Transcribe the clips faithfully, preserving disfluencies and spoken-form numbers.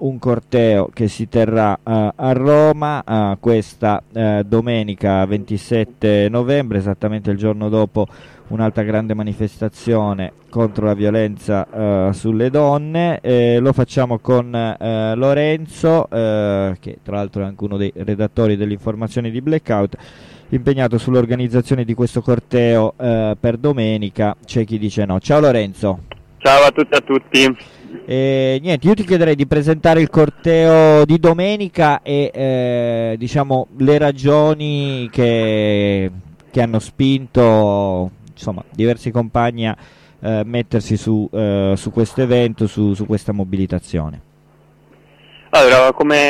un corteo che si terrà uh, a Roma uh, questa uh, domenica ventisette novembre, esattamente il giorno dopo un'altra grande manifestazione contro la violenza uh, sulle donne. Eh, lo facciamo con uh, Lorenzo, uh, che tra l'altro è anche uno dei redattori delle informazioni di Blackout, impegnato sull'organizzazione di questo corteo uh, per domenica. C'è chi dice no. Ciao Lorenzo. Ciao a tutti e a tutti. E niente, io ti chiederei di presentare il corteo di domenica e eh, diciamo le ragioni che, che hanno spinto insomma diversi compagni a eh, mettersi su, eh, su questo evento, su, su questa mobilitazione. Allora,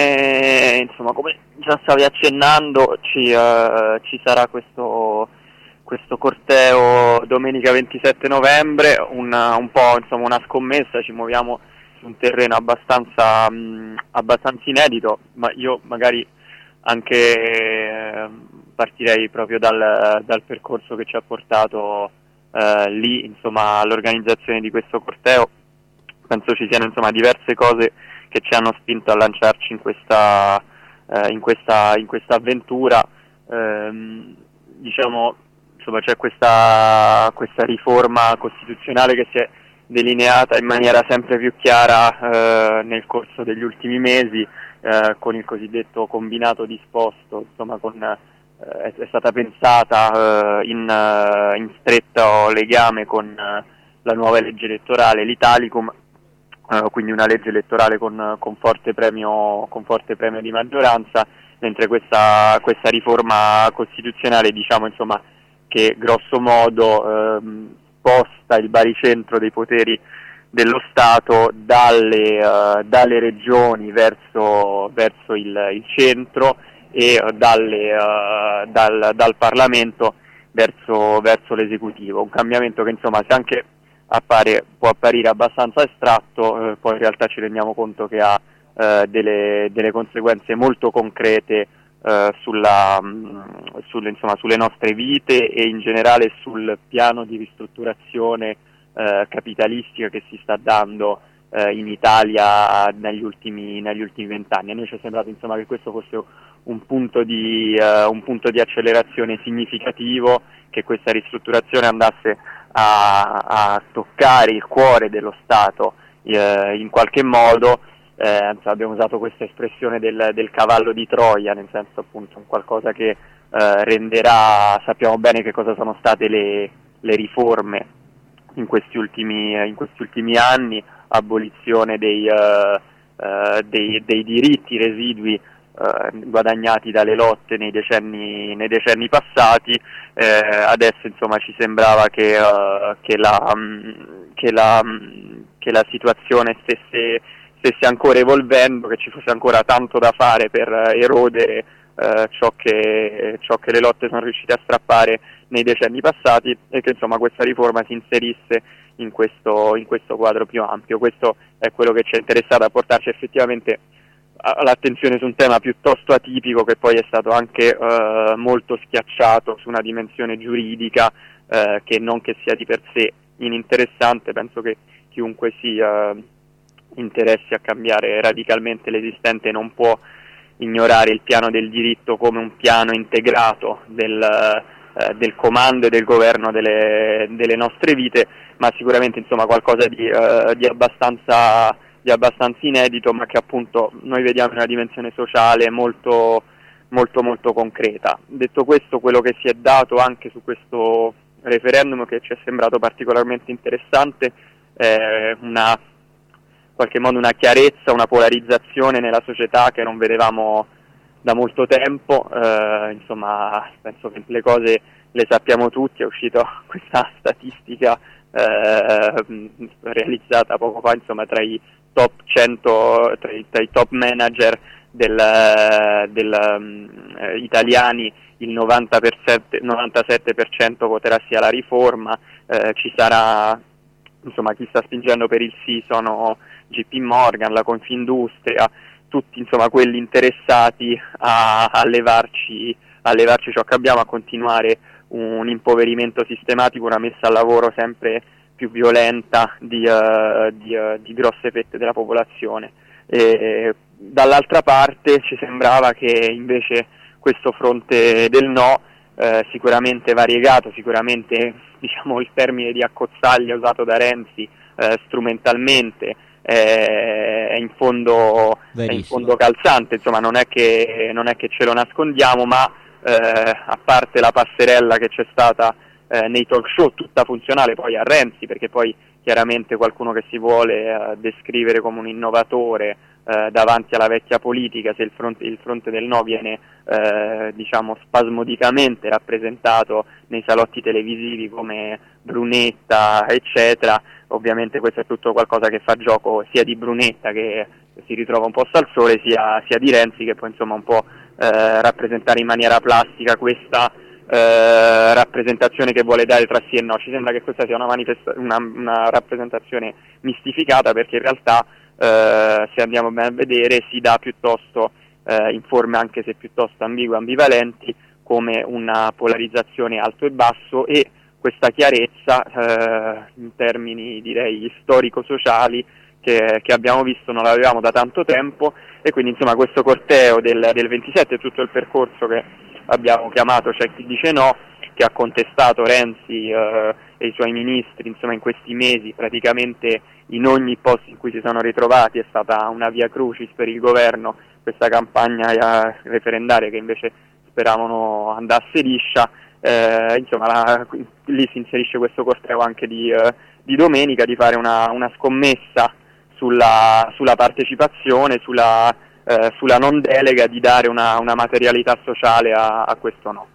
come insomma come già stavi accennando, ci, uh, ci sarà questo questo corteo domenica ventisette novembre, una, un po' insomma una scommessa, ci muoviamo su un terreno abbastanza mh, abbastanza inedito, ma io magari anche eh, partirei proprio dal, dal percorso che ci ha portato eh, lì, insomma, all'organizzazione di questo corteo. Penso ci siano insomma diverse cose che ci hanno spinto a lanciarci in questa eh, in questa in questa avventura. Ehm, diciamo Insomma, c'è questa, questa riforma costituzionale che si è delineata in maniera sempre più chiara eh, nel corso degli ultimi mesi, eh, con il cosiddetto combinato disposto, insomma, con, eh, è stata pensata eh, in, uh, in stretto legame con uh, la nuova legge elettorale, l'Italicum, uh, quindi una legge elettorale con, con, forte premio, con forte premio di maggioranza, mentre questa, questa riforma costituzionale, diciamo, insomma, che grosso modo ehm, sposta il baricentro dei poteri dello Stato dalle, uh, dalle regioni verso, verso il, il centro e uh, dalle, uh, dal, dal Parlamento verso, verso l'esecutivo. Un cambiamento che insomma se anche appare, può apparire abbastanza astratto, eh, poi in realtà ci rendiamo conto che ha eh, delle, delle conseguenze molto concrete Uh, sulla, mh, sulle, insomma, sulle nostre vite e in generale sul piano di ristrutturazione uh, capitalistica che si sta dando uh, in Italia negli ultimi negli ultimi vent'anni. A noi ci è sembrato insomma che questo fosse un punto di uh, un punto di accelerazione significativo, che questa ristrutturazione andasse a, a toccare il cuore dello Stato uh, in qualche modo. Eh, abbiamo usato questa espressione del, del cavallo di Troia, nel senso appunto un qualcosa che eh, renderà, sappiamo bene che cosa sono state le, le riforme in questi ultimi, in questi ultimi anni, abolizione dei, uh, uh, dei, dei diritti residui uh, guadagnati dalle lotte nei decenni, nei decenni passati. Eh, adesso insomma ci sembrava che, uh, che, la, um, che, la, um, che la situazione stesse stesse ancora evolvendo, che ci fosse ancora tanto da fare per erodere eh, ciò, che, ciò che le lotte sono riuscite a strappare nei decenni passati, e che insomma questa riforma si inserisse in questo, in questo quadro più ampio. Questo è quello che ci è interessato a portarci effettivamente all'attenzione su un tema piuttosto atipico, che poi è stato anche eh, molto schiacciato su una dimensione giuridica eh, che non che sia di per sé ininteressante. Penso che chiunque sia interessi a cambiare radicalmente l'esistente non può ignorare il piano del diritto come un piano integrato del, eh, del comando e del governo delle, delle nostre vite, ma sicuramente insomma qualcosa di, eh, di abbastanza di abbastanza inedito, ma che appunto noi vediamo in una dimensione sociale molto molto molto concreta. Detto questo, quello che si è dato anche su questo referendum, che ci è sembrato particolarmente interessante, è una in qualche modo una chiarezza, una polarizzazione nella società che non vedevamo da molto tempo. Eh, insomma, penso che le cose le sappiamo tutti, è uscita questa statistica eh, realizzata poco fa, insomma, tra i top cento, tra i, tra i top manager del, del um, eh, italiani, il novanta per cento, novantasette per cento voterà sì alla riforma. Eh, ci sarà, insomma, chi sta spingendo per il sì sono J P Morgan, la Confindustria, tutti insomma quelli interessati a, a, levarci, a levarci ciò che abbiamo, a continuare un impoverimento sistematico, una messa al lavoro sempre più violenta di, uh, di, uh, di grosse fette della popolazione. E dall'altra parte ci sembrava che invece questo fronte del no, eh, sicuramente variegato, sicuramente diciamo il termine di accozzaglia usato da Renzi eh, strumentalmente eh, è, in fondo, è in fondo calzante, insomma non è che, non è che ce lo nascondiamo, ma eh, a parte la passerella che c'è stata eh, nei talk show, tutta funzionale poi a Renzi, perché poi chiaramente qualcuno che si vuole eh, descrivere come un innovatore eh, davanti alla vecchia politica, se il fronte, il fronte del no viene eh, diciamo spasmodicamente rappresentato nei salotti televisivi come Brunetta eccetera, ovviamente questo è tutto qualcosa che fa gioco sia di Brunetta che si ritrova un po' al sole, sia, sia di Renzi che può insomma un po' eh, rappresentare in maniera plastica questa Eh, rappresentazione che vuole dare tra sì e no. Ci sembra che questa sia una, manifesta- una, una rappresentazione mistificata, perché in realtà eh, se andiamo bene a vedere si dà piuttosto eh, in forme anche se piuttosto ambigue e ambivalenti come una polarizzazione alto e basso, e questa chiarezza eh, in termini direi storico-sociali che, che abbiamo visto non l'avevamo da tanto tempo, e quindi insomma questo corteo del, del ventisette, tutto il percorso che abbiamo chiamato C'è chi dice no, che ha contestato Renzi eh, e i suoi ministri insomma in questi mesi praticamente in ogni posto in cui si sono ritrovati. È stata una via crucis per il governo questa campagna eh, referendaria, che invece speravano andasse liscia. Eh, insomma la, lì si inserisce questo corteo anche di, eh, di domenica, di fare una, una scommessa sulla, sulla partecipazione, sulla Eh, sulla non delega, di dare una, una materialità sociale a, a questo no.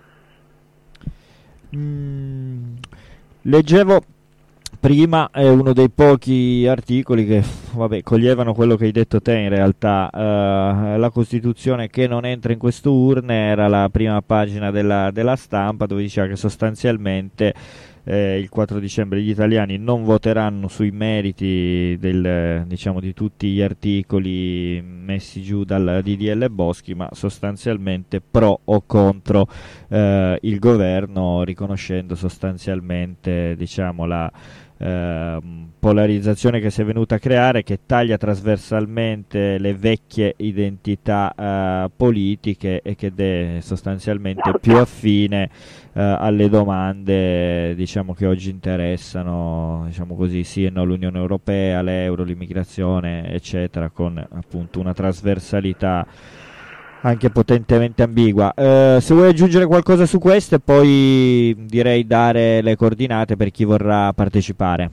Mm, leggevo prima eh, uno dei pochi articoli che vabbè, coglievano quello che hai detto te in realtà, eh, la Costituzione che non entra in questo urne, era la prima pagina della, della Stampa, dove diceva che sostanzialmente Eh, il quattro dicembre gli italiani non voteranno sui meriti del, diciamo, di tutti gli articoli messi giù dal D D L Boschi, ma sostanzialmente pro o contro eh, il governo, riconoscendo sostanzialmente, diciamo, la eh, polarizzazione che si è venuta a creare, che taglia trasversalmente le vecchie identità eh, politiche e che è sostanzialmente più affine eh, alle domande, diciamo, che oggi interessano, diciamo così, sì e no, l'Unione Europea, l'euro, l'immigrazione eccetera, con appunto una trasversalità anche potentemente ambigua. Eh, se vuoi aggiungere qualcosa su questo, e poi direi dare le coordinate per chi vorrà partecipare.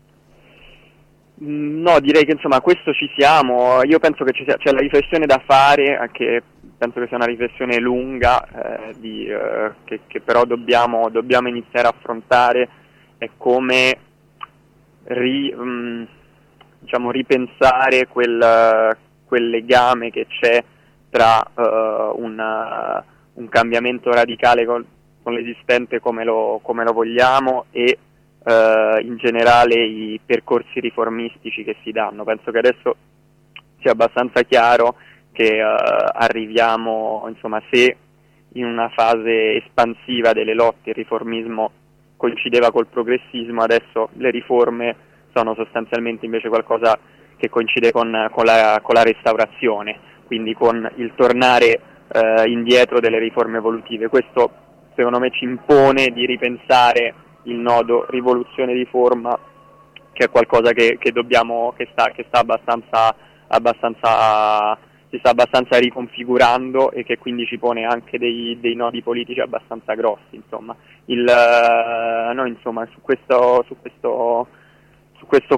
No, direi che insomma questo ci siamo. Io penso che ci sia, c'è la riflessione da fare, anche penso che sia una riflessione lunga eh, di, eh, che, che però dobbiamo, dobbiamo iniziare a affrontare, è come ri, mh, diciamo, ripensare quel, quel legame che c'è tra uh, un, uh, un cambiamento radicale con, con l'esistente come lo, come lo vogliamo, e uh, in generale i percorsi riformistici che si danno. Penso che adesso sia abbastanza chiaro che uh, arriviamo, insomma, se in una fase espansiva delle lotte il riformismo coincideva col progressismo, adesso le riforme sono sostanzialmente invece qualcosa che coincide con, con, la, con la restaurazione, quindi con il tornare eh, indietro delle riforme evolutive. Questo secondo me ci impone di ripensare il nodo rivoluzione-riforma, che è qualcosa che, che dobbiamo, che sta, che sta abbastanza, abbastanza, si sta abbastanza riconfigurando, e che quindi ci pone anche dei, dei nodi politici abbastanza grossi. Insomma, il, uh, noi insomma su questo, su questo, su questo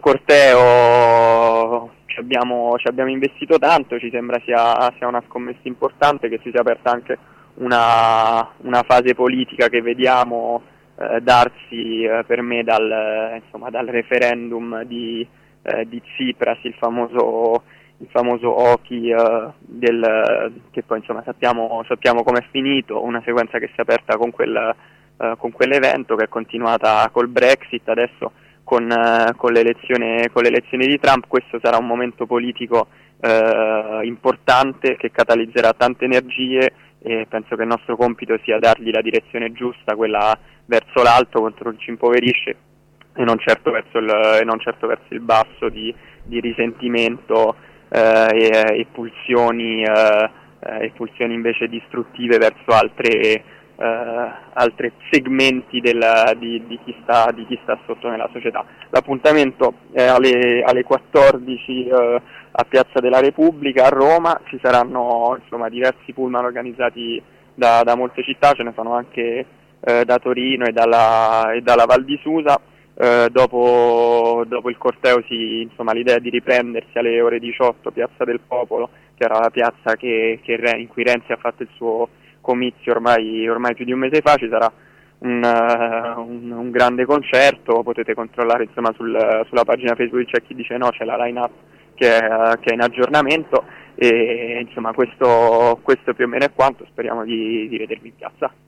corteo Ci abbiamo, ci abbiamo investito tanto, ci sembra sia, sia una scommessa importante, che si sia aperta anche una, una fase politica che vediamo eh, darsi eh, per me dal, eh, insomma, dal referendum di, eh, di Tsipras, il famoso, il famoso Oki, eh, del, che poi insomma sappiamo, sappiamo com'è finito, una sequenza che si è aperta con, quel, eh, con quell'evento, che è continuata col Brexit, adesso Con, eh, con, l'elezione, con l'elezione di Trump. Questo sarà un momento politico eh, importante, che catalizzerà tante energie, e penso che il nostro compito sia dargli la direzione giusta, quella verso l'alto, contro chi ci impoverisce, e non certo verso il, e non certo verso il basso di, di risentimento eh, e, e pulsioni eh, e pulsioni invece distruttive verso altre Uh, altri segmenti della, di, di, chi sta, di chi sta sotto nella società. L'appuntamento è alle, alle quattordici uh, a Piazza della Repubblica a Roma. Ci saranno insomma diversi pullman organizzati da, da molte città, ce ne sono anche uh, da Torino e dalla, e dalla Val di Susa. Uh, dopo, dopo il corteo si, insomma, l'idea è di riprendersi alle ore diciotto Piazza del Popolo, che era la piazza che, che, in cui Renzi ha fatto il suo comizio ormai, ormai più di un mese fa. Ci sarà un, uh, un, un grande concerto, potete controllare insomma sul, sulla pagina Facebook, c'è chi dice no, c'è la line-up che è, uh, che è in aggiornamento, e insomma questo, questo più o meno è quanto, speriamo di, di vedervi in piazza.